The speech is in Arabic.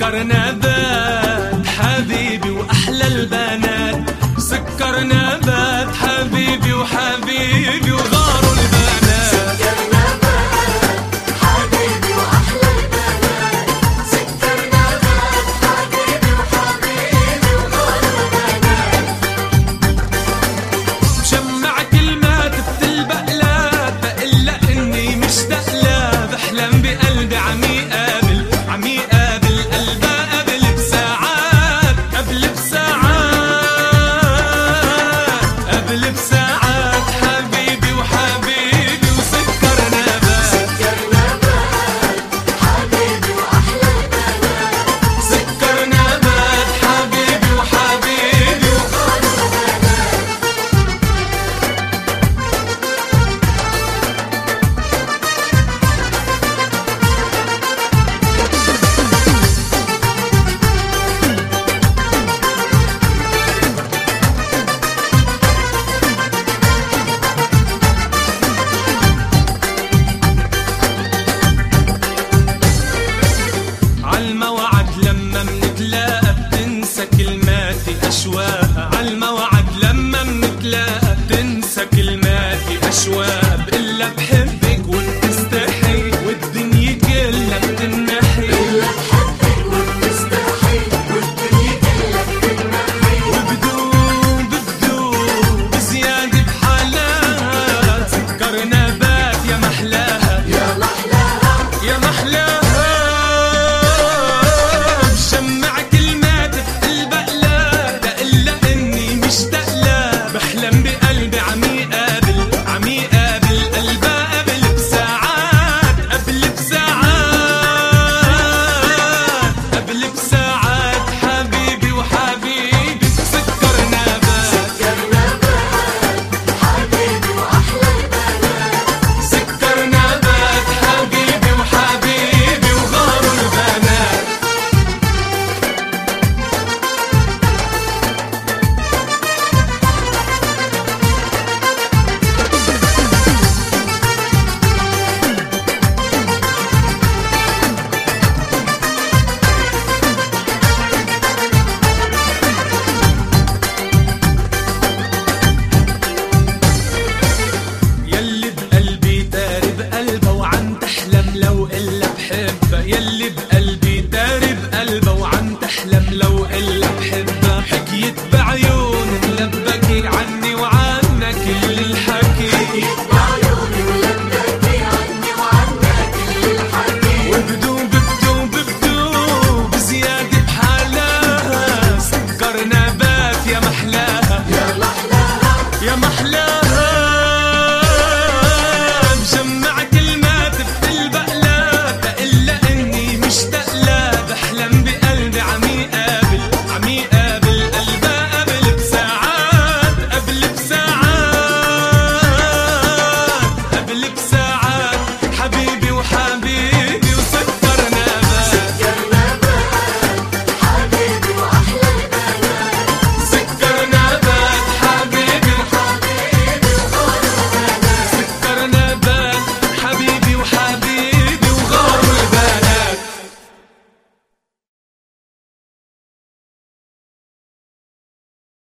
سكر نبات حبيبي وأحلى البنات، سكر نبات حبيبي وحبيبي وغاروا البنات. سكر نبات حبيبي وأحلى البنات، سكر نبات حبيبي وحبيبي وغاروا البنات. مجمع كلمات بتلبقلات بقلا إني مشتاق لها، بحلم بقلبي عم يقابل قلبها قبل بساعات، قبل بساعات حبيبي وحبيبي وسكر نبات. سكر نبات حبيبي وأحلى البنات، سكر نبات حبيبي وحبيبي وغاروا البنات. عالموعد لما منتلاقى بتنسى كلماتي أشواق، عالموعد لما منتلاقى بتنسى كلماتي أشواق.